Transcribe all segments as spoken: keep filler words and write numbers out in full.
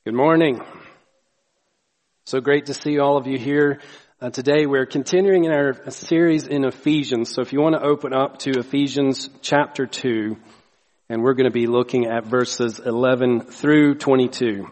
Good morning. So great to see all of you here uh, today. We're continuing in our series in Ephesians. So if you want to open up to Ephesians chapter two, and we're going to be looking at verses eleven through twenty-two.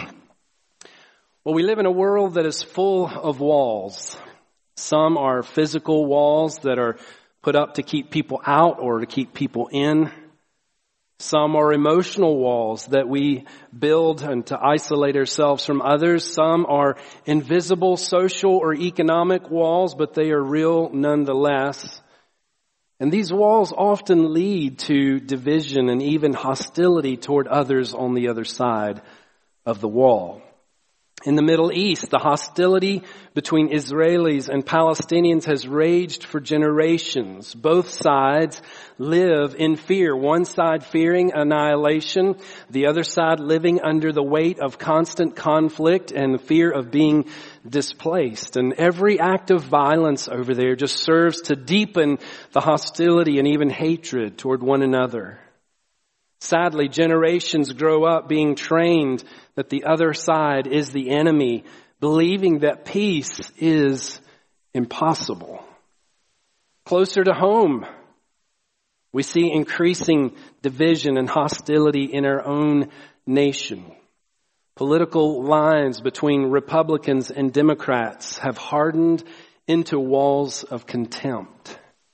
Well, we live in a world that is full of walls. Some are physical walls that are put up to keep people out or to keep people in. Some are emotional walls that we build and to isolate ourselves from others. Some are invisible social or economic walls, but they are real nonetheless. And these walls often lead to division and even hostility toward others on the other side of the wall. In the Middle East, the hostility between Israelis and Palestinians has raged for generations. Both sides live in fear. One side fearing annihilation, the other side living under the weight of constant conflict and fear of being displaced. And every act of violence over there just serves to deepen the hostility and even hatred toward one another. Sadly, generations grow up being trained that the other side is the enemy, believing that peace is impossible. Closer to home, we see increasing division and hostility in our own nation. Political lines between Republicans and Democrats have hardened into walls of contempt.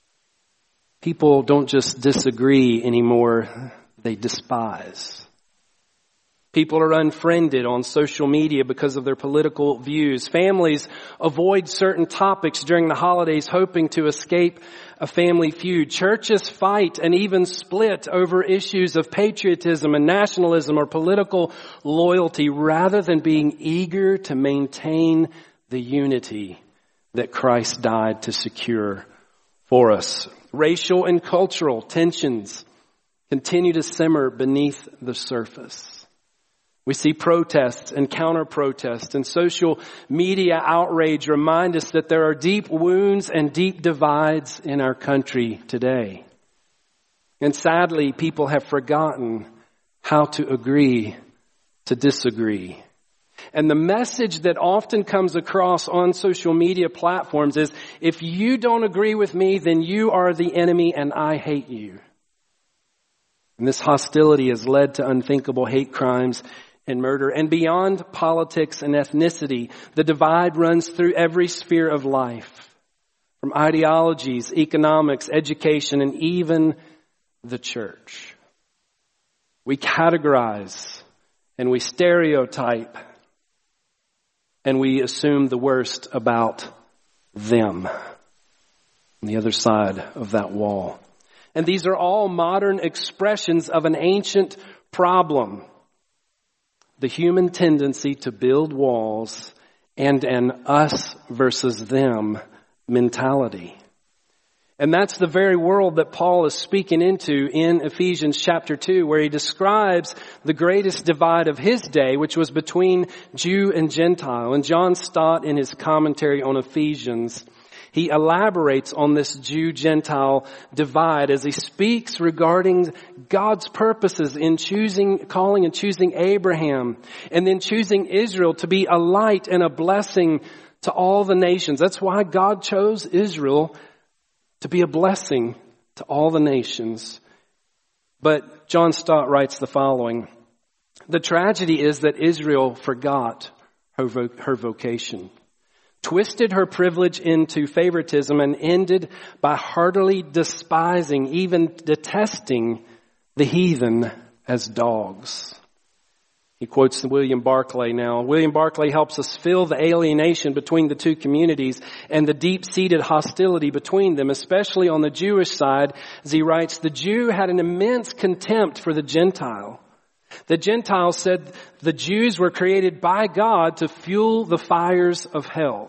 People don't just disagree anymore. They despise. People are unfriended on social media because of their political views. Families avoid certain topics during the holidays, hoping to escape a family feud. Churches fight and even split over issues of patriotism and nationalism or political loyalty, rather than being eager to maintain the unity that Christ died to secure for us. Racial and cultural tensions continue to simmer beneath the surface. We see protests and counter-protests, and social media outrage remind us that there are deep wounds and deep divides in our country today. And sadly, people have forgotten how to agree to disagree. And the message that often comes across on social media platforms is, if you don't agree with me, then you are the enemy and I hate you. And this hostility has led to unthinkable hate crimes and murder. And beyond politics and ethnicity, the divide runs through every sphere of life, from ideologies, economics, education, and even the church. We categorize and we stereotype and we assume the worst about them on the other side of that wall. And these are all modern expressions of an ancient problem. The human tendency to build walls and an us versus them mentality. And that's the very world that Paul is speaking into in Ephesians chapter two, where he describes the greatest divide of his day, which was between Jew and Gentile. And John Stott, in his commentary on Ephesians, he elaborates on this Jew-Gentile divide as he speaks regarding God's purposes in choosing, calling and choosing Abraham, and then choosing Israel to be a light and a blessing to all the nations. That's why God chose Israel to be a blessing to all the nations. But John Stott writes the following: the tragedy is that Israel forgot her, vo- her vocation, twisted her privilege into favoritism, and ended by heartily despising, even detesting, the heathen as dogs. He quotes William Barclay now. William Barclay helps us feel the alienation between the two communities and the deep-seated hostility between them, especially on the Jewish side. As he writes, the Jew had an immense contempt for the Gentile. The Gentiles said the Jews were created by God to fuel the fires of hell.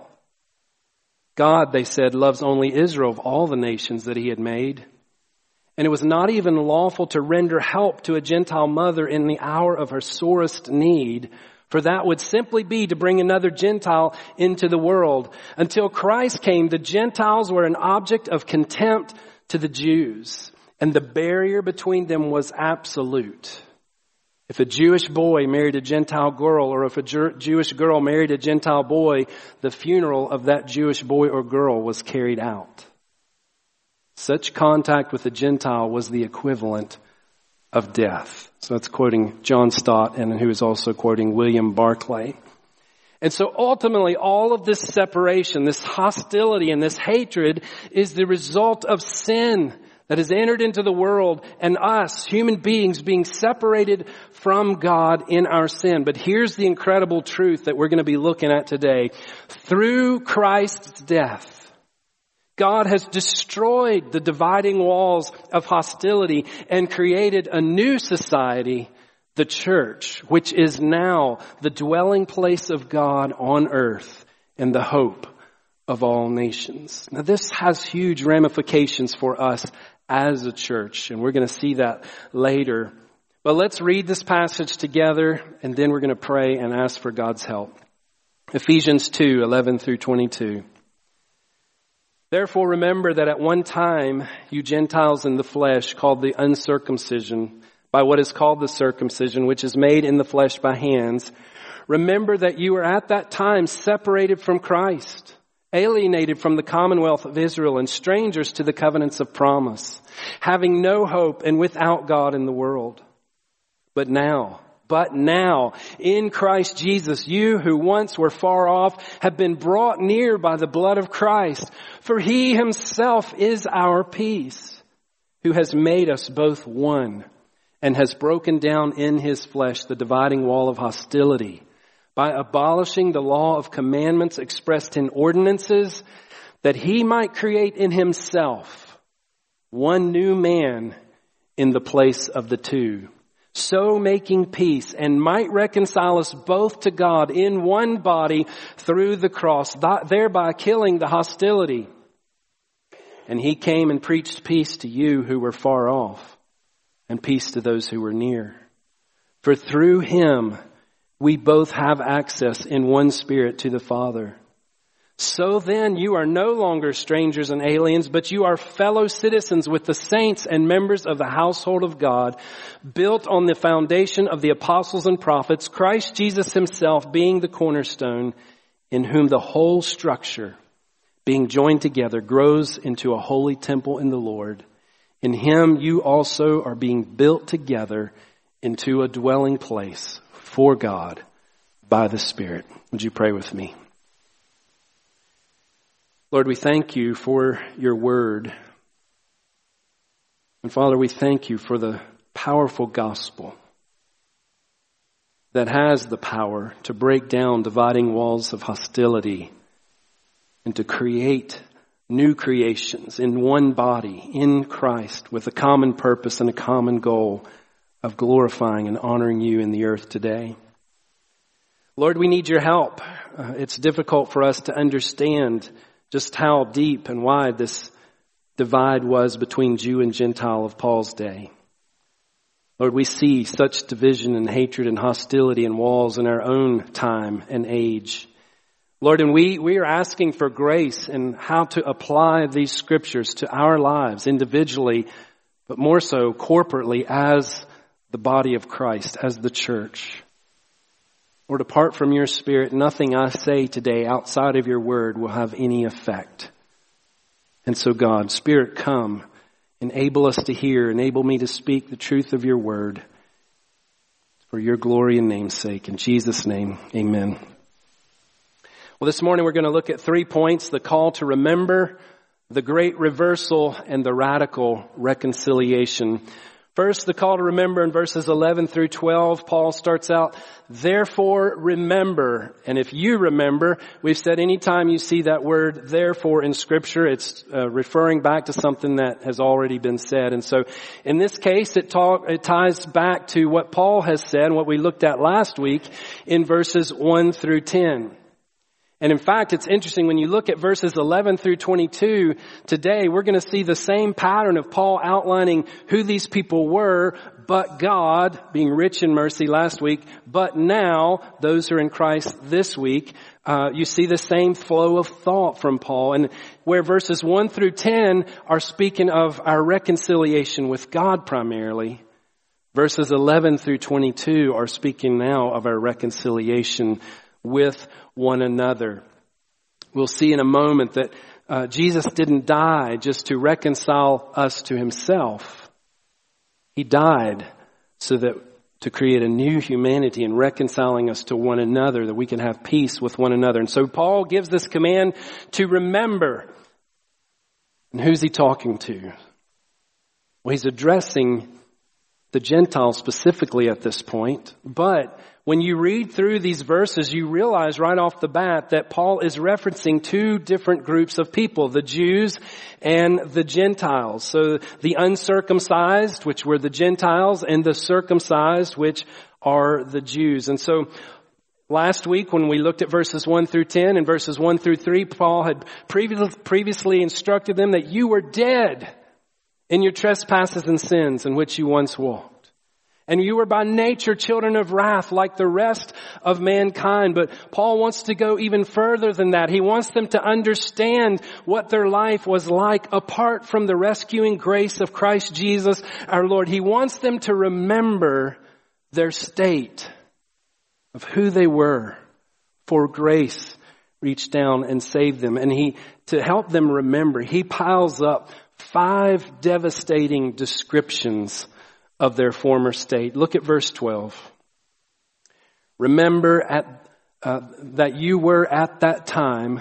God, they said, loves only Israel of all the nations that he had made. And it was not even lawful to render help to a Gentile mother in the hour of her sorest need, for that would simply be to bring another Gentile into the world. Until Christ came, the Gentiles were an object of contempt to the Jews, and the barrier between them was absolute. If a Jewish boy married a Gentile girl, or if a Jer- Jewish girl married a Gentile boy, the funeral of that Jewish boy or girl was carried out. Such contact with a Gentile was the equivalent of death. So that's quoting John Stott, and who is also quoting William Barclay. And so ultimately, all of this separation, this hostility, and this hatred is the result of sin that has entered into the world, and us, human beings, being separated from God in our sin. But here's the incredible truth that we're going to be looking at today. Through Christ's death, God has destroyed the dividing walls of hostility and created a new society, the church, which is now the dwelling place of God on earth and the hope of all nations. Now, this has huge ramifications for us as a church, and we're going to see that later. But let's read this passage together, and then we're going to pray and ask for God's help. Ephesians two, eleven through twenty-two. Therefore remember that at one time you Gentiles in the flesh, called the uncircumcision, by what is called the circumcision, which is made in the flesh by hands, remember that you were at that time separated from Christ, alienated from the commonwealth of Israel, and strangers to the covenants of promise, having no hope and without God in the world. But now, but now, in Christ Jesus, you who once were far off have been brought near by the blood of Christ, for he himself is our peace, who has made us both one, and has broken down in his flesh the dividing wall of hostility, by abolishing the law of commandments expressed in ordinances, that he might create in himself one new man in the place of the two, so making peace, and might reconcile us both to God in one body through the cross, thereby killing the hostility. And he came and preached peace to you who were far off, and peace to those who were near. For through him we both have access in one Spirit to the Father. So then you are no longer strangers and aliens, but you are fellow citizens with the saints and members of the household of God, built on the foundation of the apostles and prophets, Christ Jesus himself being the cornerstone, in whom the whole structure, being joined together, grows into a holy temple in the Lord. In him you also are being built together into a dwelling place for God by the Spirit. Would you pray with me? Lord, we thank you for your word. And Father, we thank you for the powerful gospel that has the power to break down dividing walls of hostility and to create new creations in one body, in Christ, with a common purpose and a common goal of glorifying and honoring you in the earth today. Lord, we need your help. Uh, it's difficult for us to understand just how deep and wide this divide was between Jew and Gentile of Paul's day. Lord, we see such division and hatred and hostility and walls in our own time and age. Lord, and we, we are asking for grace in how to apply these scriptures to our lives individually, but more so corporately as the body of Christ, as the church. Lord, apart from your Spirit, nothing I say today outside of your word will have any effect. And so God, Spirit, come, enable us to hear, enable me to speak the truth of your word for your glory and name's sake. In Jesus' name, amen. Well, this morning we're going to look at three points: the call to remember, the great reversal, and the radical reconciliation. First, the call to remember in verses eleven through twelve, Paul starts out, therefore remember. And if you remember, we've said anytime you see that word therefore in Scripture, it's uh, referring back to something that has already been said. And so in this case, it, talk, it ties back to what Paul has said, what we looked at last week in verses one through ten. And in fact, it's interesting when you look at verses eleven through twenty-two today, we're going to see the same pattern of Paul outlining who these people were, but God, being rich in mercy last week, but now those who are in Christ this week. Uh, you see the same flow of thought from Paul, and where verses one through ten are speaking of our reconciliation with God primarily. Verses eleven through twenty-two are speaking now of our reconciliation with one another. We'll see in a moment that uh, Jesus didn't die just to reconcile us to himself. He died so that to create a new humanity and reconciling us to one another, that we can have peace with one another. And so Paul gives this command to remember. And who's he talking to? Well, he's addressing the Gentiles specifically at this point. But when you read through these verses, you realize right off the bat that Paul is referencing two different groups of people, the Jews and the Gentiles. So the uncircumcised, which were the Gentiles, and the circumcised, which are the Jews. And so last week when we looked at verses one through ten and verses one through three, Paul had previously instructed them that you were dead in your trespasses and sins in which you once walked. And you were by nature children of wrath like the rest of mankind. But Paul wants to go even further than that. He wants them to understand what their life was like apart from the rescuing grace of Christ Jesus our Lord. He wants them to remember their state of who they were, for grace reached down and saved them. And he, to help them remember, he piles up five devastating descriptions of their former state. Look at verse twelve. Remember at uh, that you were at that time,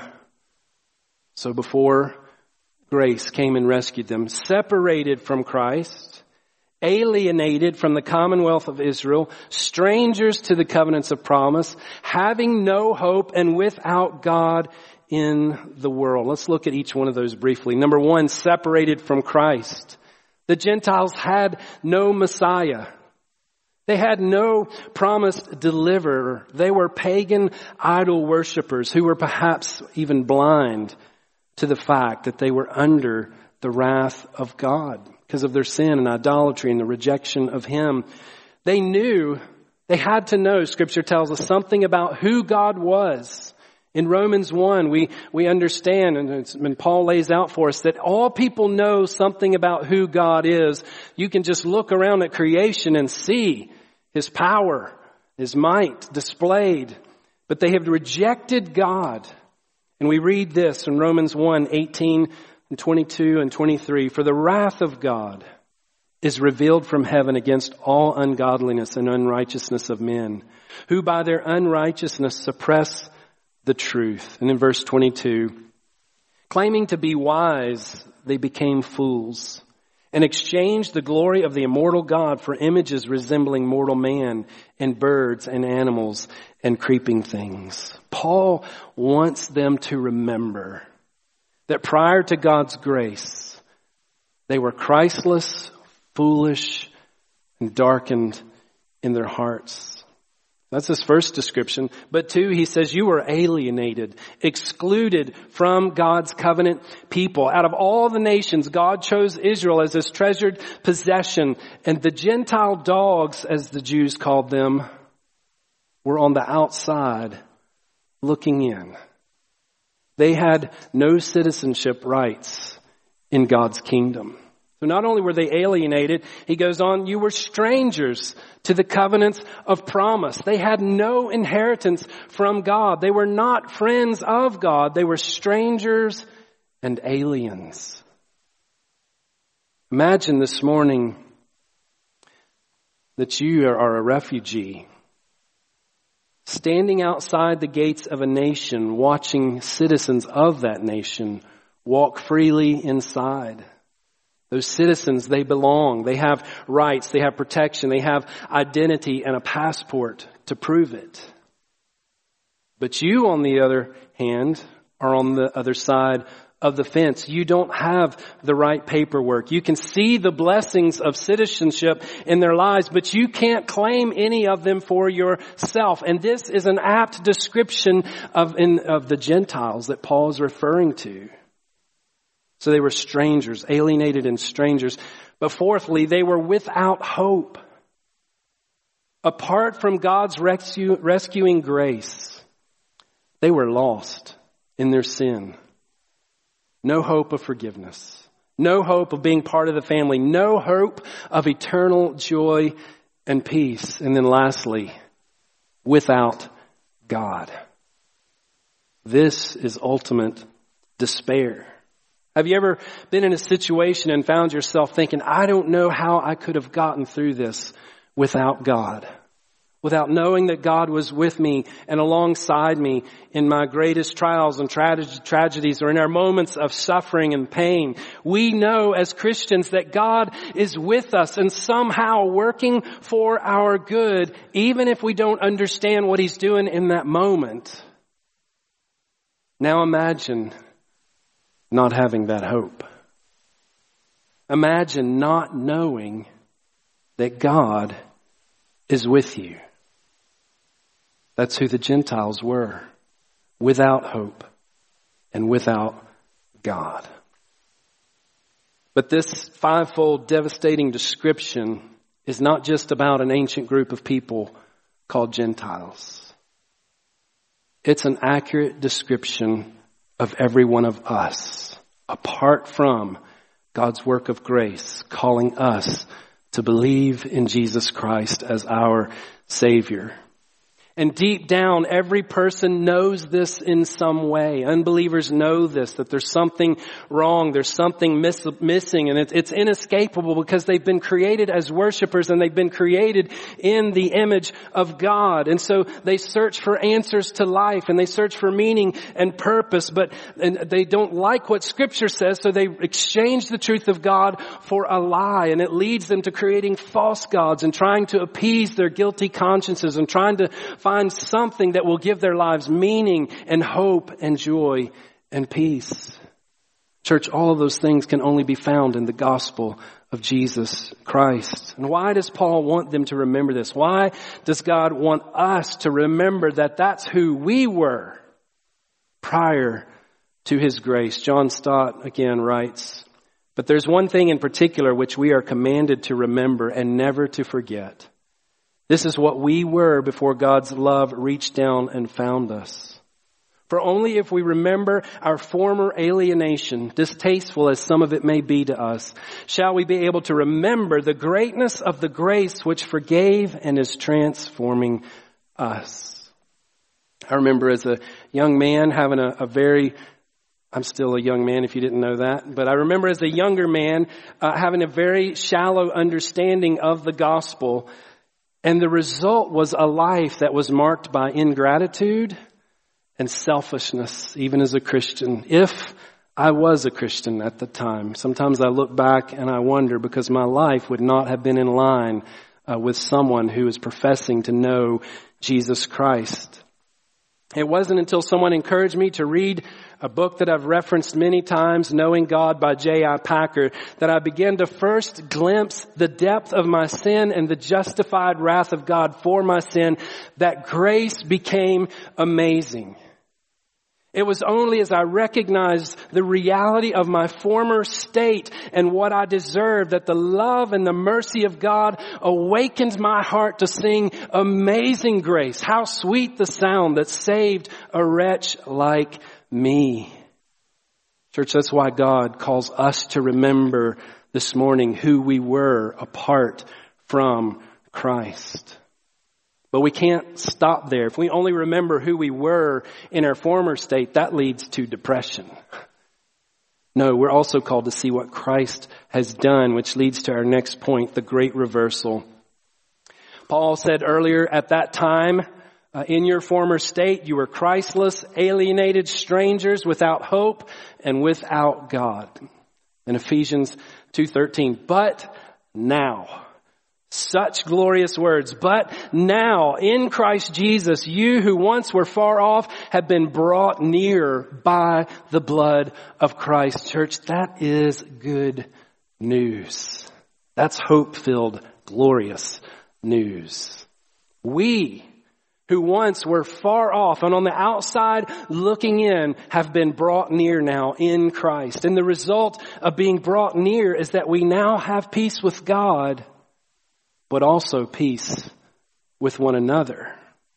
so before grace came and rescued them, separated from Christ, alienated from the commonwealth of Israel, strangers to the covenants of promise, having no hope and without God in the world. Let's look at each one of those briefly. Number one, separated from Christ. The Gentiles had no Messiah. They had no promised deliverer. They were pagan idol worshipers who were perhaps even blind to the fact that they were under the wrath of God because of their sin and idolatry and the rejection of Him. They knew, they had to know, Scripture tells us, something about who God was. In Romans one, we, we understand, and, it's, and Paul lays out for us, that all people know something about who God is. You can just look around at creation and see His power, His might displayed. But they have rejected God. And we read this in Romans one, eighteen and twenty-two and twenty-three. For the wrath of God is revealed from heaven against all ungodliness and unrighteousness of men, who by their unrighteousness suppress the truth. And in verse twenty-two, claiming to be wise, they became fools and exchanged the glory of the immortal God for images resembling mortal man and birds and animals and creeping things. Paul wants them to remember that prior to God's grace, they were Christless, foolish, and darkened in their hearts. That's his first description. But two, he says, you were alienated, excluded from God's covenant people. Out of all the nations, God chose Israel as his treasured possession. And the Gentile dogs, as the Jews called them, were on the outside looking in. They had no citizenship rights in God's kingdom. So not only were they alienated, he goes on, you were strangers to the covenants of promise. They had no inheritance from God. They were not friends of God. They were strangers and aliens. Imagine this morning that you are a refugee, standing outside the gates of a nation, watching citizens of that nation walk freely inside. Those citizens, they belong. They have rights. They have protection. They have identity and a passport to prove it. But you, on the other hand, are on the other side of the fence. You don't have the right paperwork. You can see the blessings of citizenship in their lives, but you can't claim any of them for yourself. And this is an apt description of, in, of the Gentiles that Paul is referring to. So they were strangers, alienated and strangers. But fourthly, they were without hope. Apart from God's rescue, rescuing grace, they were lost in their sin. No hope of forgiveness. No hope of being part of the family. No hope of eternal joy and peace. And then lastly, without God. This is ultimate despair. Have you ever been in a situation and found yourself thinking, I don't know how I could have gotten through this without God? Without knowing that God was with me and alongside me in my greatest trials and tra- tragedies or in our moments of suffering and pain. We know as Christians that God is with us and somehow working for our good, even if we don't understand what He's doing in that moment. Now imagine not having that hope. Imagine not knowing that God is with you. That's who the Gentiles were, without hope and without God. But this fivefold devastating description is not just about an ancient group of people called Gentiles. It's an accurate description of every one of us, apart from God's work of grace, calling us to believe in Jesus Christ as our Savior. And deep down, every person knows this in some way. Unbelievers know this, that there's something wrong, there's something miss, missing, and it, it's inescapable because they've been created as worshipers and they've been created in the image of God. And so they search for answers to life and they search for meaning and purpose, but and they don't like what Scripture says, so they exchange the truth of God for a lie, and it leads them to creating false gods and trying to appease their guilty consciences and trying to find something that will give their lives meaning and hope and joy and peace. Church, all of those things can only be found in the gospel of Jesus Christ. And why does Paul want them to remember this? Why does God want us to remember that that's who we were prior to His grace? John Stott again writes, "But there's one thing in particular which we are commanded to remember and never to forget. This is what we were before God's love reached down and found us. For only if we remember our former alienation, distasteful as some of it may be to us, shall we be able to remember the greatness of the grace which forgave and is transforming us." I remember as a young man having a, a very, I'm still a young man if you didn't know that, but I remember as a younger man uh, having a very shallow understanding of the gospel. And the result was a life that was marked by ingratitude and selfishness, even as a Christian. If I was a Christian at the time, sometimes I look back and I wonder, because my life would not have been in line uh, with someone who is professing to know Jesus Christ. It wasn't until someone encouraged me to read a book that I've referenced many times, Knowing God by J I Packer, that I began to first glimpse the depth of my sin and the justified wrath of God for my sin, that grace became amazing. It was only as I recognized the reality of my former state and what I deserved that the love and the mercy of God awakened my heart to sing Amazing Grace. How sweet the sound that saved a wretch like me. Church, that's why God calls us to remember this morning who we were apart from Christ. But we can't stop there. If we only remember who we were in our former state, that leads to depression. No, we're also called to see what Christ has done, which leads to our next point, the great reversal. Paul said earlier, at that time, uh, in your former state, you were Christless, alienated strangers without hope and without God. In Ephesians two thirteen, but now... Such glorious words. But now in Christ Jesus, you who once were far off have been brought near by the blood of Christ. Church, that is good news. That's hope-filled, glorious news. We who once were far off and on the outside looking in have been brought near now in Christ. And the result of being brought near is that we now have peace with God, but also peace with one another.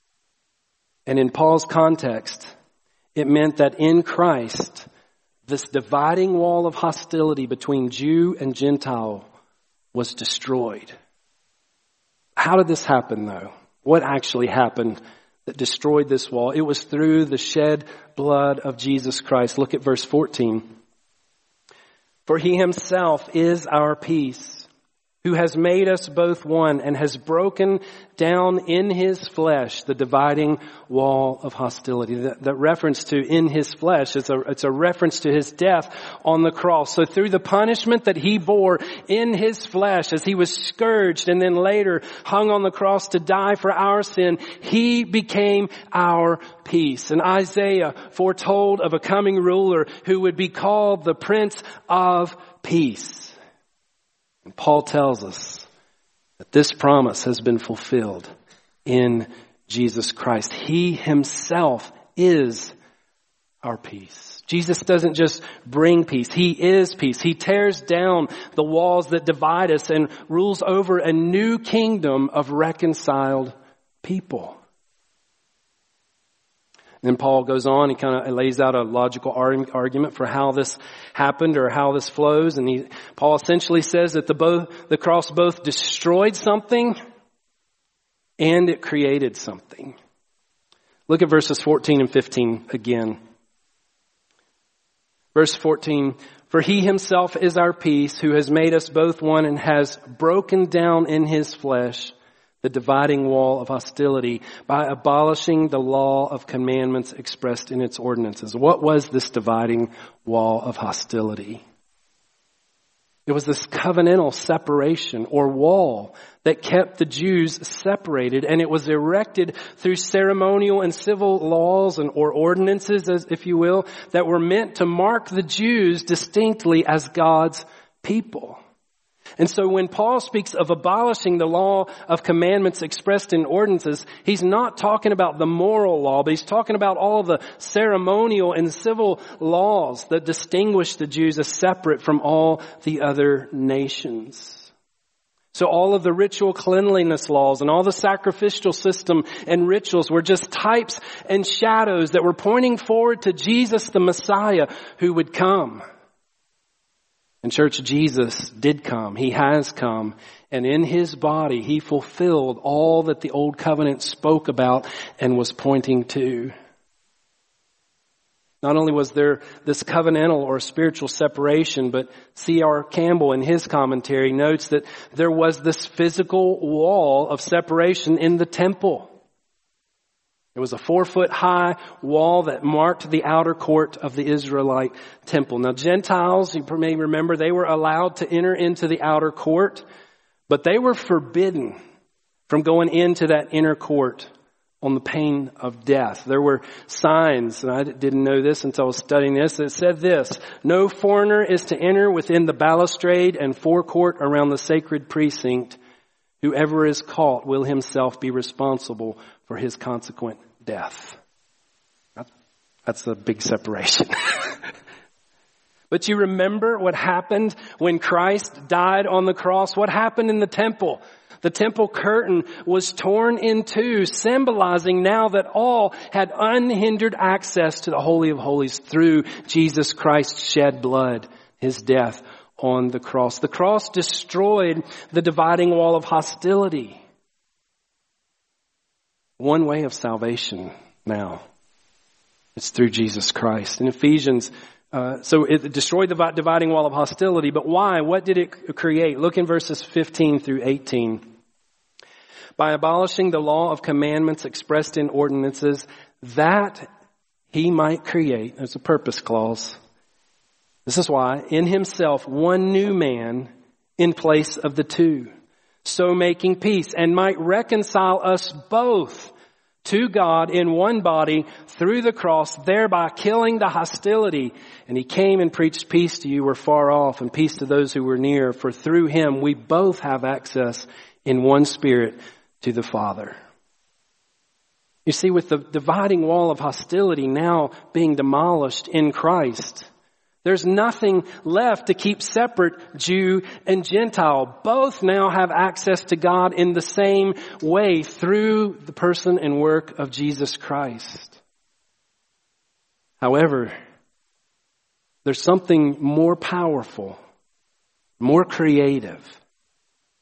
And in Paul's context, it meant that in Christ, this dividing wall of hostility between Jew and Gentile was destroyed. How did this happen, though? What actually happened that destroyed this wall? It was through the shed blood of Jesus Christ. Look at verse fourteen. For he himself is our peace, who has made us both one and has broken down in his flesh the dividing wall of hostility. That, that reference to in his flesh, it's a, it's a reference to his death on the cross. So through the punishment that he bore in his flesh as he was scourged and then later hung on the cross to die for our sin, he became our peace. And Isaiah foretold of a coming ruler who would be called the Prince of Peace. And Paul tells us that this promise has been fulfilled in Jesus Christ. He himself is our peace. Jesus doesn't just bring peace. He is peace. He tears down the walls that divide us and rules over a new kingdom of reconciled people. Then Paul goes on, he kind of lays out a logical argument for how this happened or how this flows. And he, Paul essentially says that the, both, the cross both destroyed something and it created something. Look at verses fourteen and fifteen again. Verse fourteen, for he himself is our peace, who has made us both one and has broken down in his flesh the dividing wall of hostility by abolishing the law of commandments expressed in its ordinances. What was this dividing wall of hostility? It was this covenantal separation or wall that kept the Jews separated, and it was erected through ceremonial and civil laws and or ordinances, as if you will, that were meant to mark the Jews distinctly as God's people. And so when Paul speaks of abolishing the law of commandments expressed in ordinances, he's not talking about the moral law, but he's talking about all the ceremonial and civil laws that distinguish the Jews as separate from all the other nations. So all of the ritual cleanliness laws and all the sacrificial system and rituals were just types and shadows that were pointing forward to Jesus, the Messiah, who would come. And church, Jesus did come. He has come. And in his body, he fulfilled all that the old covenant spoke about and was pointing to. Not only was there this covenantal or spiritual separation, but C R Campbell in his commentary notes that there was this physical wall of separation in the temple. It was a four foot high wall that marked the outer court of the Israelite temple. Now Gentiles, you may remember, they were allowed to enter into the outer court, but they were forbidden from going into that inner court on the pain of death. There were signs, and I didn't know this until I was studying this, that said this: no foreigner is to enter within the balustrade and forecourt around the sacred precinct. Whoever is caught will himself be responsible for his consequent death. That's, that's a big separation. But you remember what happened when Christ died on the cross? What happened in the temple? The temple curtain was torn in two, symbolizing now that all had unhindered access to the Holy of Holies through Jesus Christ's shed blood, his death on the cross. The cross destroyed the dividing wall of hostility. One way of salvation now. It's through Jesus Christ. In Ephesians, uh, so it destroyed the dividing wall of hostility, but why? What did it create? Look in verses fifteen through eighteen. By abolishing the law of commandments expressed in ordinances, that he might create, there's a purpose clause. This is why, in himself, one new man in place of the two, so making peace, and might reconcile us both to God in one body through the cross, thereby killing the hostility. And he came and preached peace to you who were far off and peace to those who were near. For through him we both have access in one spirit to the Father. You see, with the dividing wall of hostility now being demolished in Christ, there's nothing left to keep separate Jew and Gentile. Both now have access to God in the same way through the person and work of Jesus Christ. However, there's something more powerful, more creative,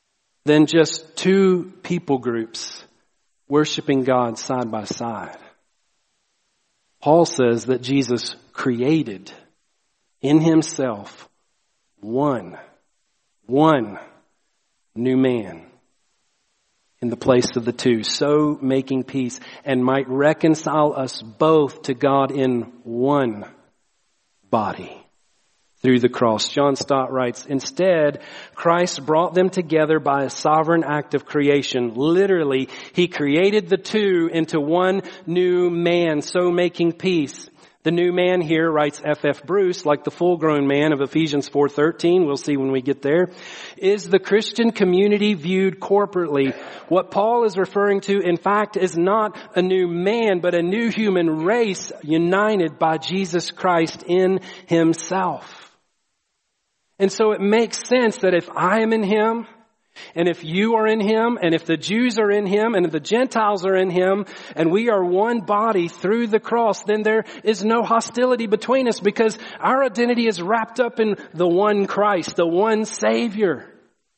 than just two people groups worshiping God side by side. Paul says that Jesus created in himself one, one new man in the place of the two, so making peace, and might reconcile us both to God in one body through the cross. John Stott writes, instead, Christ brought them together by a sovereign act of creation. Literally, he created the two into one new man, so making peace. The new man here, writes F F Bruce, like the full-grown man of Ephesians four thirteen, we'll see when we get there, is the Christian community viewed corporately. What Paul is referring to, in fact, is not a new man, but a new human race united by Jesus Christ in himself. And so it makes sense that if I am in him, and if you are in him, and if the Jews are in him, and if the Gentiles are in him, and we are one body through the cross, then there is no hostility between us because our identity is wrapped up in the one Christ, the one Savior.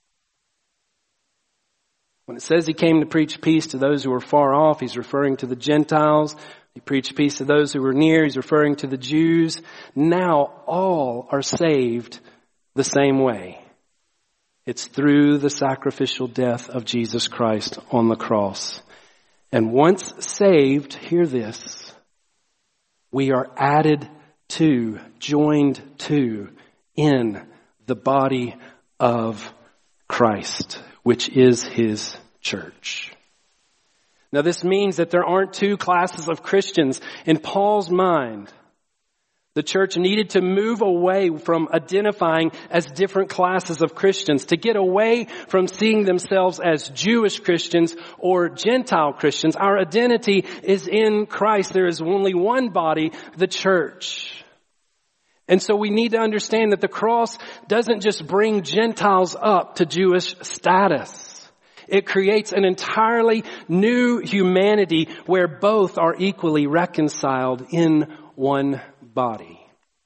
When it says he came to preach peace to those who were far off, he's referring to the Gentiles. He preached peace to those who were near. He's referring to the Jews. Now all are saved the same way. It's through the sacrificial death of Jesus Christ on the cross. And once saved, hear this, we are added to, joined to, in the body of Christ, which is his church. Now this means that there aren't two classes of Christians. In Paul's mind, the church needed to move away from identifying as different classes of Christians, to get away from seeing themselves as Jewish Christians or Gentile Christians. Our identity is in Christ. There is only one body, the church. And so we need to understand that the cross doesn't just bring Gentiles up to Jewish status. It creates an entirely new humanity where both are equally reconciled in one body.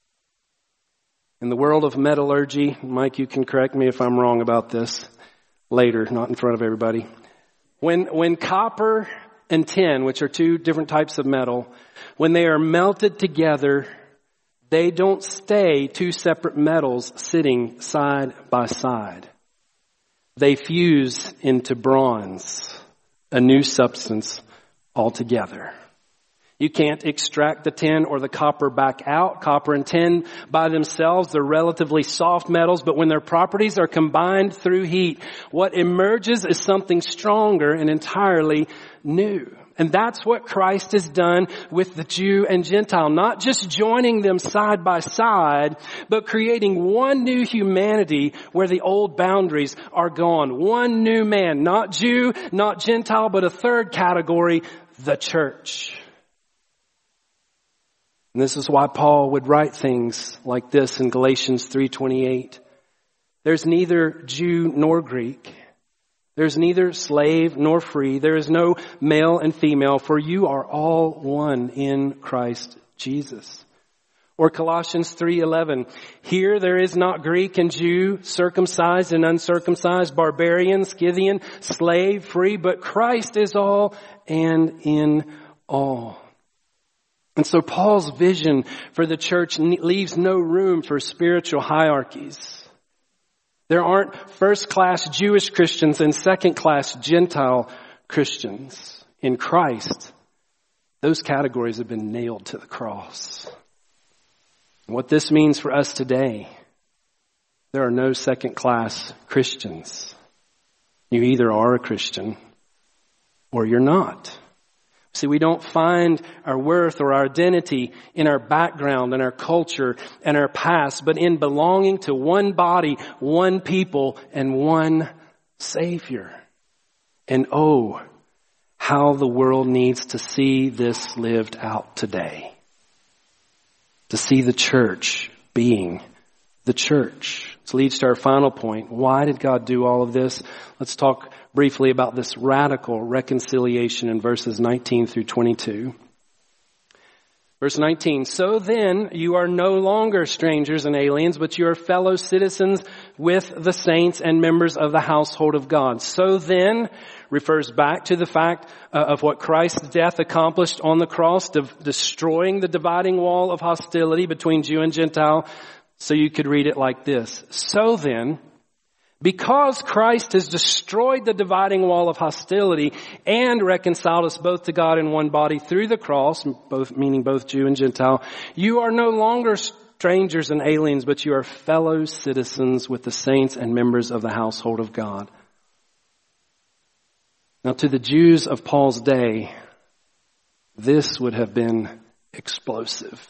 In the world of metallurgy, Mike, you can correct me if I'm wrong about this later, not in front of everybody. When, when copper and tin, which are two different types of metal, when they are melted together, they don't stay two separate metals sitting side by side. They fuse into bronze, a new substance altogether. You can't extract the tin or the copper back out. Copper and tin by themselves, they're relatively soft metals, but when their properties are combined through heat, what emerges is something stronger and entirely new. And that's what Christ has done with the Jew and Gentile, not just joining them side by side, but creating one new humanity where the old boundaries are gone. One new man, not Jew, not Gentile, but a third category, the church. And this is why Paul would write things like this in Galatians three twenty-eight. There's neither Jew nor Greek. There's neither slave nor free. There is no male and female, for you are all one in Christ Jesus. Or Colossians three eleven. Here there is not Greek and Jew, circumcised and uncircumcised, barbarian, Scythian, slave, free, but Christ is all and in all. And so Paul's vision for the church leaves no room for spiritual hierarchies. There aren't first-class Jewish Christians and second-class Gentile Christians. In Christ, those categories have been nailed to the cross. And what this means for us today, there are no second-class Christians. You either are a Christian or you're not. See, we don't find our worth or our identity in our background and our culture and our past, but in belonging to one body, one people, and one Savior. And oh, how the world needs to see this lived out today. To see the church being the church. This leads to our final point. Why did God do all of this? Let's talk briefly about this radical reconciliation in verses nineteen through twenty-two. Verse nineteen, so then you are no longer strangers and aliens, but you are fellow citizens with the saints and members of the household of God. So then refers back to the fact uh, of what Christ's death accomplished on the cross, de- destroying the dividing wall of hostility between Jew and Gentile. So you could read it like this. So then, because Christ has destroyed the dividing wall of hostility and reconciled us both to God in one body through the cross, both meaning both Jew and Gentile, you are no longer strangers and aliens, but you are fellow citizens with the saints and members of the household of God. Now, to the Jews of Paul's day, this would have been explosive.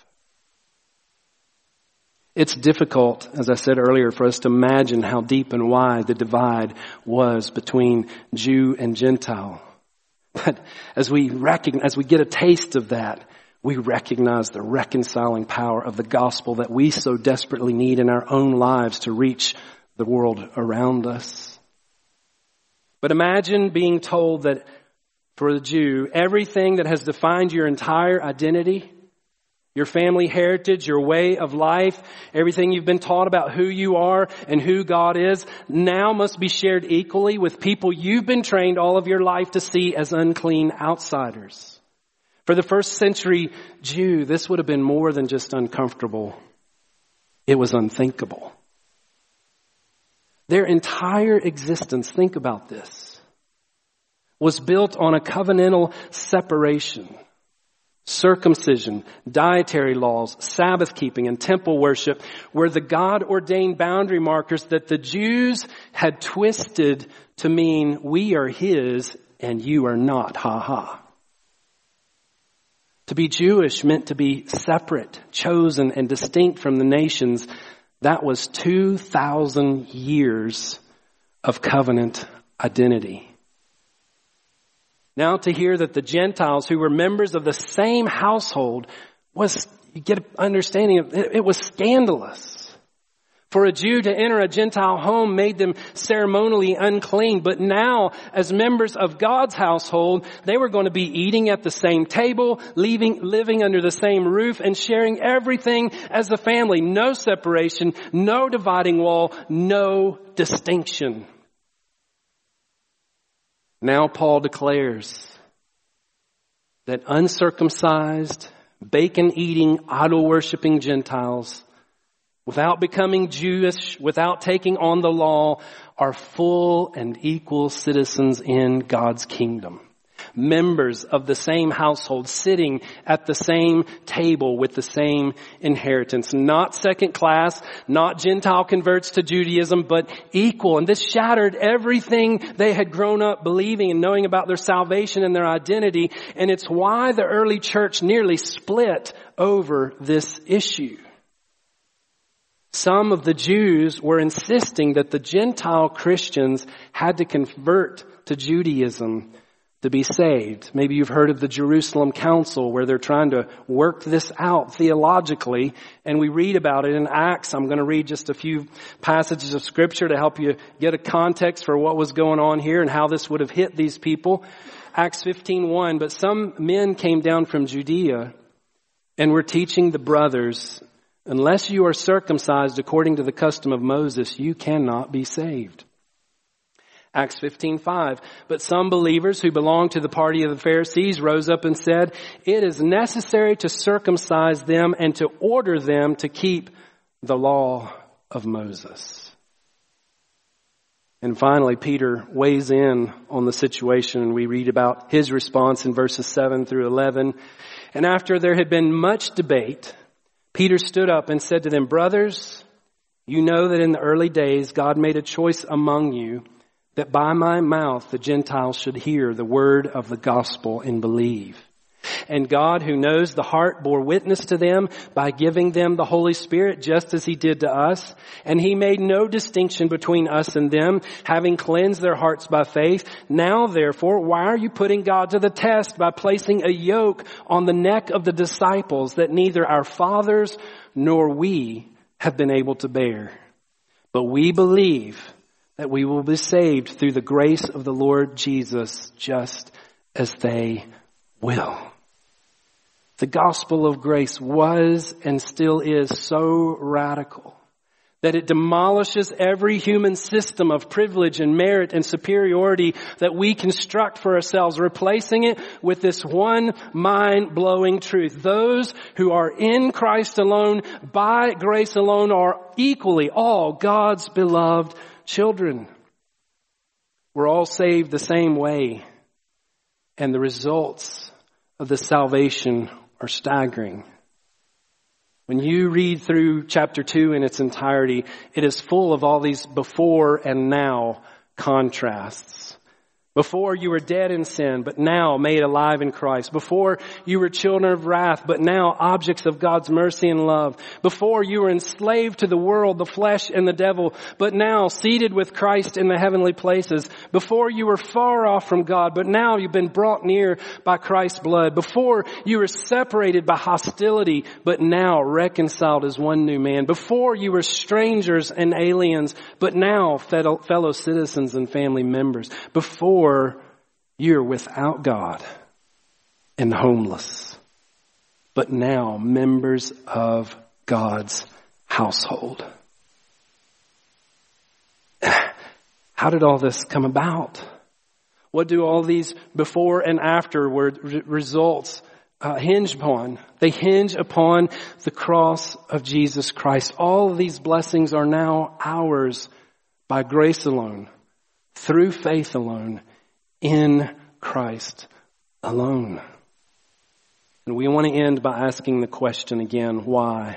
It's difficult, as I said earlier, for us to imagine how deep and wide the divide was between Jew and Gentile. But as we recognize, as we get a taste of that, we recognize the reconciling power of the gospel that we so desperately need in our own lives to reach the world around us. But imagine being told that for the Jew, everything that has defined your entire identity, your family heritage, your way of life, everything you've been taught about who you are and who God is, now must be shared equally with people you've been trained all of your life to see as unclean outsiders. For the first century Jew, this would have been more than just uncomfortable. It was unthinkable. Their entire existence, think about this, was built on a covenantal separation. Circumcision, dietary laws, Sabbath keeping, and temple worship were the God-ordained boundary markers that the Jews had twisted to mean we are His and you are not. Ha ha. To be Jewish meant to be separate, chosen, and distinct from the nations. That was two thousand years of covenant identity. Now to hear that the Gentiles who were members of the same household was, you get an understanding of it, it was scandalous. For a Jew to enter a Gentile home made them ceremonially unclean, but now as members of God's household, they were going to be eating at the same table, leaving, living under the same roof, and sharing everything as a family. No separation, no dividing wall, no distinction. Now Paul declares that uncircumcised, bacon-eating, idol-worshiping Gentiles, without becoming Jewish, without taking on the law, are full and equal citizens in God's kingdom. Members of the same household, sitting at the same table with the same inheritance. Not second class, not Gentile converts to Judaism, but equal. And this shattered everything they had grown up believing and knowing about their salvation and their identity. And it's why the early church nearly split over this issue. Some of the Jews were insisting that the Gentile Christians had to convert to Judaism to be saved. Maybe you've heard of the Jerusalem Council, where they're trying to work this out theologically, and we read about it in Acts. I'm going to read just a few passages of Scripture to help you get a context for what was going on here and how this would have hit these people. Acts fifteen one, but some men came down from Judea and were teaching the brothers, unless you are circumcised according to the custom of Moses, you cannot be saved. Acts fifteen five. But some believers who belonged to the party of the Pharisees rose up and said, it is necessary to circumcise them and to order them to keep the law of Moses. And finally, Peter weighs in on the situation, and we read about his response in verses seven through eleven. And after there had been much debate, Peter stood up and said to them, brothers, you know that in the early days God made a choice among you that by my mouth the Gentiles should hear the word of the gospel and believe. And God, who knows the heart, bore witness to them by giving them the Holy Spirit, just as He did to us. And He made no distinction between us and them, having cleansed their hearts by faith. Now, therefore, why are you putting God to the test by placing a yoke on the neck of the disciples that neither our fathers nor we have been able to bear? But we believe that we will be saved through the grace of the Lord Jesus, just as they will. The gospel of grace was and still is so radical that it demolishes every human system of privilege and merit and superiority that we construct for ourselves, replacing it with this one mind-blowing truth. Those who are in Christ alone, by grace alone, are equally all God's beloved children. We're all saved the same way, and the results of this salvation are staggering. When you read through chapter two in its entirety, it is full of all these before and now contrasts. Before you were dead in sin, but now made alive in Christ. Before you were children of wrath, but now objects of God's mercy and love. Before you were enslaved to the world, the flesh, and the devil, but now seated with Christ in the heavenly places. Before you were far off from God, but now you've been brought near by Christ's blood. Before you were separated by hostility, but now reconciled as one new man. Before you were strangers and aliens, but now fellow citizens and family members. Before you're without God and homeless, but now members of God's household. How did all this come about? What do all these before and afterward results uh, hinge upon? They hinge upon the cross of Jesus Christ. All of these blessings are now ours by grace alone, through faith alone, in Christ alone. And we want to end by asking the question again, why?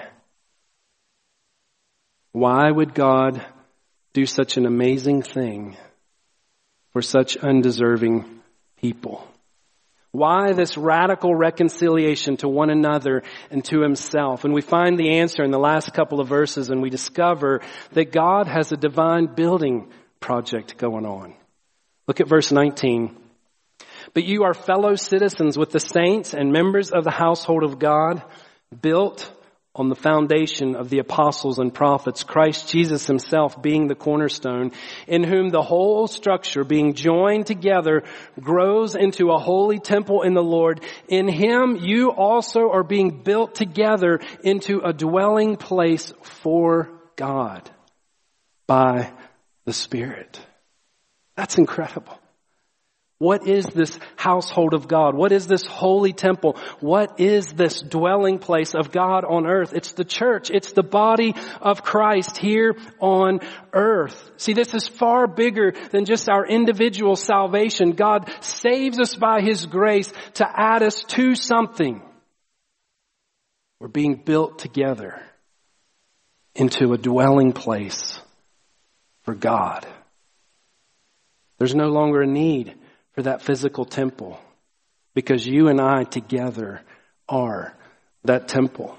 Why would God do such an amazing thing for such undeserving people? Why this radical reconciliation to one another and to himself? And we find the answer in the last couple of verses, and we discover that God has a divine building project going on. Look at verse nineteen. But you are fellow citizens with the saints and members of the household of God, built on the foundation of the apostles and prophets, Christ Jesus himself being the cornerstone, in whom the whole structure being joined together grows into a holy temple in the Lord. In him you also are being built together into a dwelling place for God by the Spirit. That's incredible. What is this household of God? What is this holy temple? What is this dwelling place of God on earth? It's the church. It's the body of Christ here on earth. See, this is far bigger than just our individual salvation. God saves us by his grace to add us to something. We're being built together into a dwelling place for God. There's no longer a need for that physical temple because you and I together are that temple.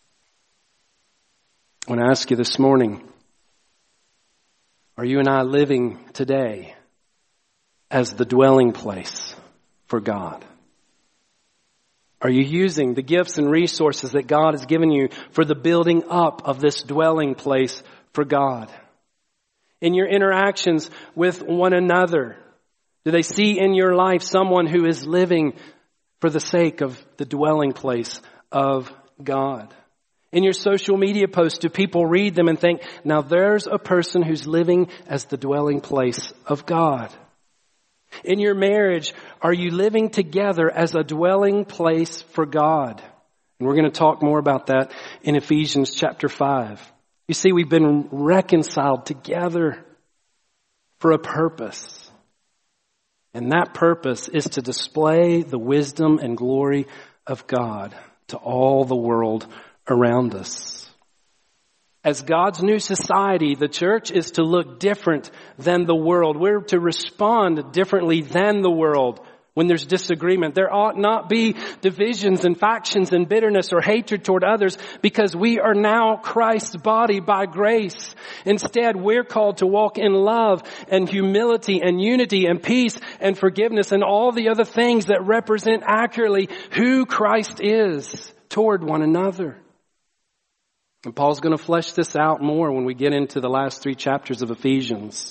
I want to ask you this morning, are you and I living today as the dwelling place for God? Are you using the gifts and resources that God has given you for the building up of this dwelling place for God? In your interactions with one another, do they see in your life someone who is living for the sake of the dwelling place of God? In your social media posts, do people read them and think, now there's a person who's living as the dwelling place of God? In your marriage, are you living together as a dwelling place for God? And we're going to talk more about that in Ephesians chapter five. You see, we've been reconciled together for a purpose. And that purpose is to display the wisdom and glory of God to all the world around us. As God's new society, the church is to look different than the world. We're to respond differently than the world when there's disagreement. There ought not be divisions and factions and bitterness or hatred toward others because we are now Christ's body by grace. Instead, we're called to walk in love and humility and unity and peace and forgiveness and all the other things that represent accurately who Christ is toward one another. And Paul's going to flesh this out more when we get into the last three chapters of Ephesians.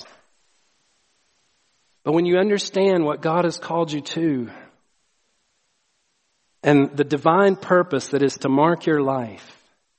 But when you understand what God has called you to, and the divine purpose that is to mark your life,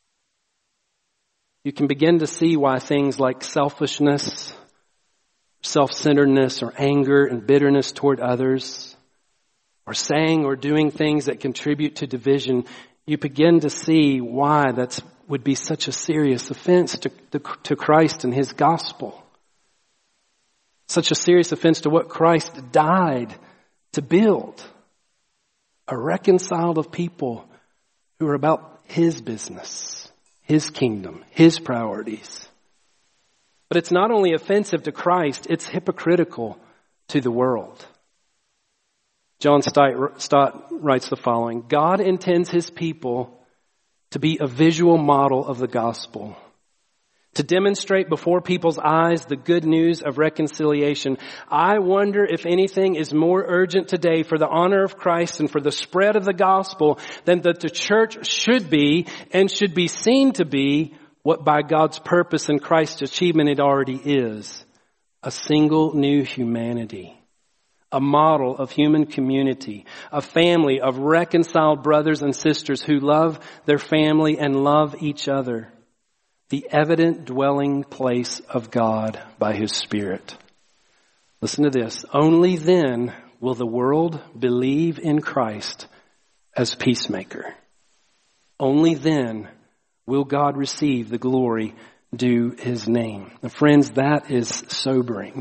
you can begin to see why things like selfishness, self-centeredness, or anger and bitterness toward others, or saying or doing things that contribute to division, you begin to see why that would be such a serious offense to, to, to Christ and His gospel. Such a serious offense to what Christ died to build. A reconciled of people who are about His business, His kingdom, His priorities. But it's not only offensive to Christ, it's hypocritical to the world. John Stott writes the following: God intends His people to be a visual model of the gospel, to demonstrate before people's eyes the good news of reconciliation. I wonder if anything is more urgent today for the honor of Christ and for the spread of the gospel than that the church should be and should be seen to be what by God's purpose and Christ's achievement it already is: a single new humanity. A model of human community, a family of reconciled brothers and sisters who love their family and love each other. The evident dwelling place of God by His Spirit. Listen to this. Only then will the world believe in Christ as peacemaker. Only then will God receive the glory due His name. Now, friends, that is sobering.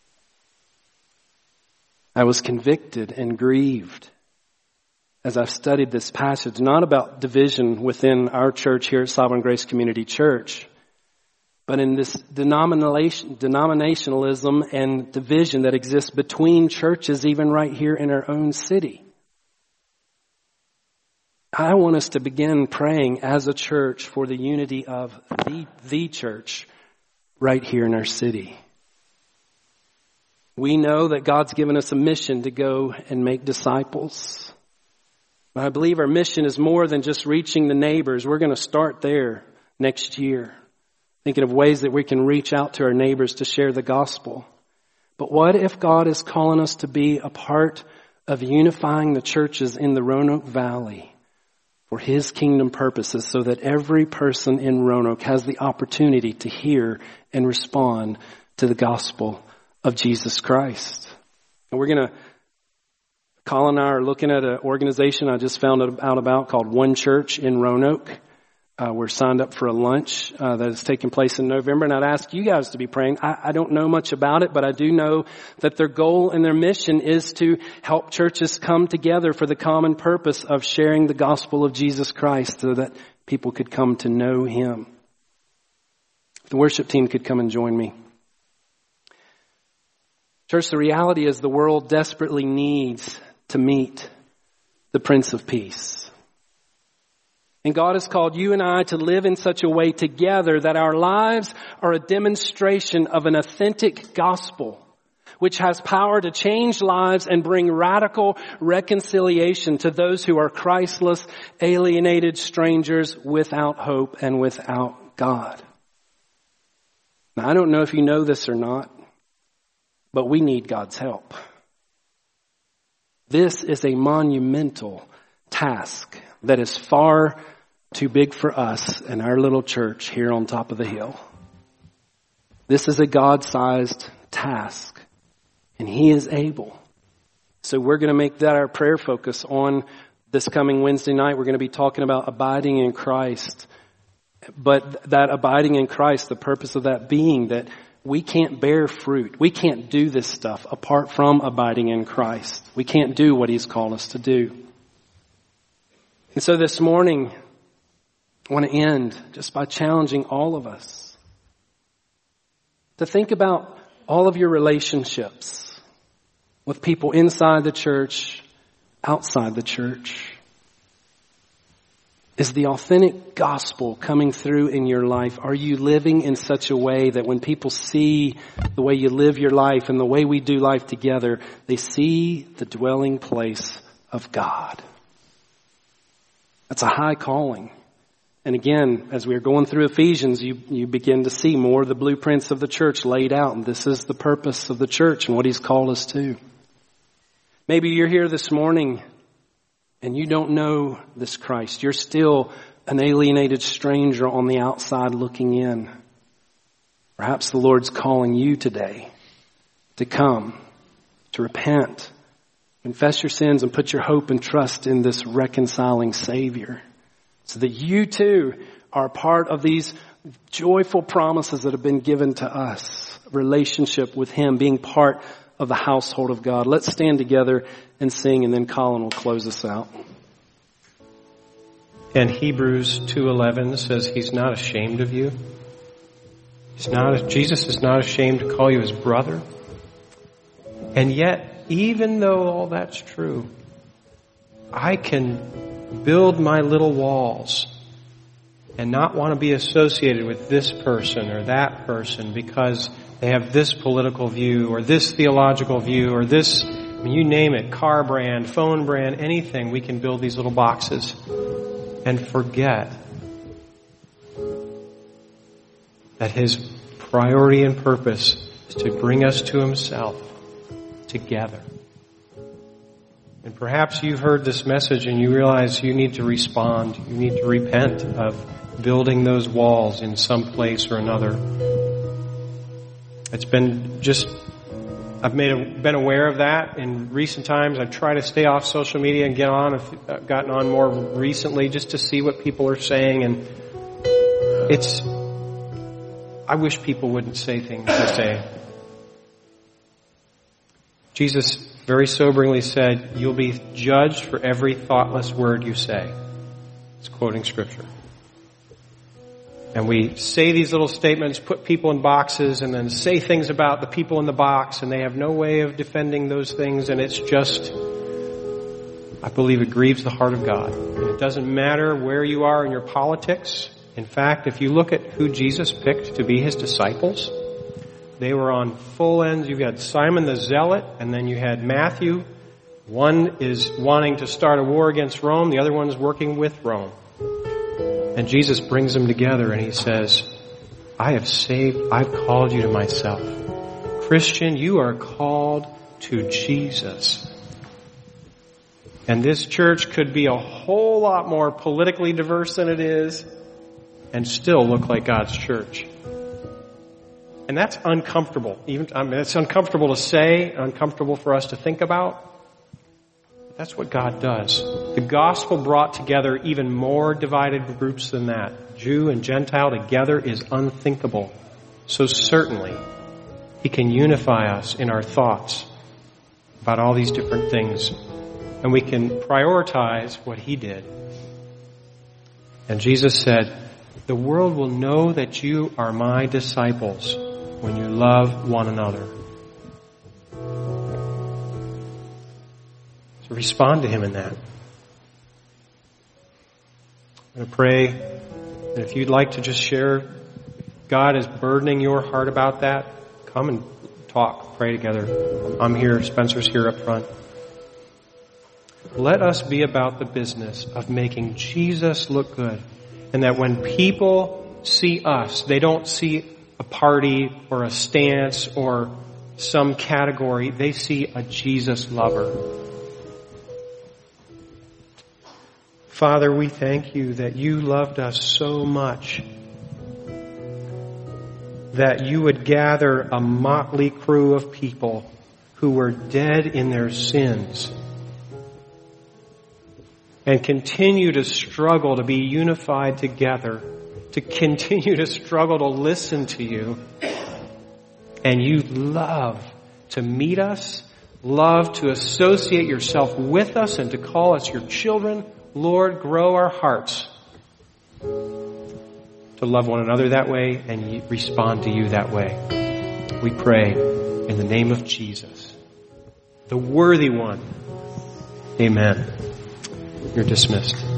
I was convicted and grieved as I've studied this passage, not about division within our church here at Sovereign Grace Community Church, but in this denomination, denominationalism and division that exists between churches, even right here in our own city. I want us to begin praying as a church for the unity of the, the church right here in our city. We know that God's given us a mission to go and make disciples. But I believe our mission is more than just reaching the neighbors. We're going to start there next year, thinking of ways that we can reach out to our neighbors to share the gospel. But what if God is calling us to be a part of unifying the churches in the Roanoke Valley for His kingdom purposes, so that every person in Roanoke has the opportunity to hear and respond to the gospel of Jesus Christ? And we're going to, Colin and I are looking at an organization I just found out about called One Church in Roanoke. Uh, we're signed up for a lunch uh, that is taking place in November, and I'd ask you guys to be praying. I, I don't know much about it, but I do know that their goal and their mission is to help churches come together for the common purpose of sharing the gospel of Jesus Christ so that people could come to know Him. If the worship team could come and join me. Church, the reality is the world desperately needs to meet the Prince of Peace. And God has called you and I to live in such a way together that our lives are a demonstration of an authentic gospel, which has power to change lives and bring radical reconciliation to those who are Christless, alienated strangers without hope and without God. Now, I don't know if you know this or not, but we need God's help. This is a monumental task that is far too big for us and our little church here on top of the hill. This is a God-sized task, and He is able. So we're going to make that our prayer focus on this coming Wednesday night. We're going to be talking about abiding in Christ. But that abiding in Christ, the purpose of that being that we can't bear fruit. We can't do this stuff apart from abiding in Christ. We can't do what He's called us to do. And so this morning, I want to end just by challenging all of us to think about all of your relationships with people inside the church, outside the church. Is the authentic gospel coming through in your life? Are you living in such a way that when people see the way you live your life and the way we do life together, they see the dwelling place of God? That's a high calling. And again, as we're going through Ephesians, you, you begin to see more of the blueprints of the church laid out. And this is the purpose of the church and what He's called us to. Maybe you're here this morning and you don't know this Christ. You're still an alienated stranger on the outside looking in. Perhaps the Lord's calling you today to come, to repent, confess your sins, and put your hope and trust in this reconciling Savior, so that you too are part of these joyful promises that have been given to us. Relationship with Him, being part of the household of God. Let's stand together and sing, and then Colin will close us out. And Hebrews two eleven says He's not ashamed of you. He's not, Jesus is not ashamed to call you His brother. And yet, even though all that's true, I can build my little walls and not want to be associated with this person or that person because they have this political view or this theological view or this, I mean, you name it, car brand, phone brand, anything. We can build these little boxes and forget that His priority and purpose is to bring us to Himself together. And perhaps you've heard this message and you realize you need to respond. You need to repent of building those walls in some place or another. It's been just, I've made a, been aware of that in recent times. I've tried to stay off social media and get on. I've gotten on more recently just to see what people are saying. And it's, I wish people wouldn't say things they say. Jesus very soberingly said, you'll be judged for every thoughtless word you say. It's quoting Scripture. And we say these little statements, put people in boxes, and then say things about the people in the box, and they have no way of defending those things, and it's just, I believe it grieves the heart of God. And it doesn't matter where you are in your politics. In fact, if you look at who Jesus picked to be His disciples, they were on full ends. You had Simon the Zealot, and then you had Matthew. One is wanting to start a war against Rome. The other one is working with Rome. And Jesus brings them together and He says, I have saved, I've called you to myself. Christian, you are called to Jesus. And this church could be a whole lot more politically diverse than it is and still look like God's church. And that's uncomfortable. Even, I mean, it's uncomfortable to say, uncomfortable for us to think about. But that's what God does. The gospel brought together even more divided groups than that. Jew and Gentile together is unthinkable. So certainly, He can unify us in our thoughts about all these different things. And we can prioritize what He did. And Jesus said, the world will know that you are my disciples when you love one another. So respond to Him in that. I'm going to pray. And if you'd like to just share, God is burdening your heart about that, come and talk, pray together. I'm here, Spencer's here up front. Let us be about the business of making Jesus look good. And that when people see us, they don't see a party or a stance or some category. They see a Jesus lover. Father, we thank You that You loved us so much that You would gather a motley crew of people who were dead in their sins and continue to struggle to be unified together, to continue to struggle to listen to You. And You love to meet us, love to associate Yourself with us and to call us Your children. Lord, grow our hearts to love one another that way and respond to You that way. We pray in the name of Jesus, the worthy one. Amen. You're dismissed.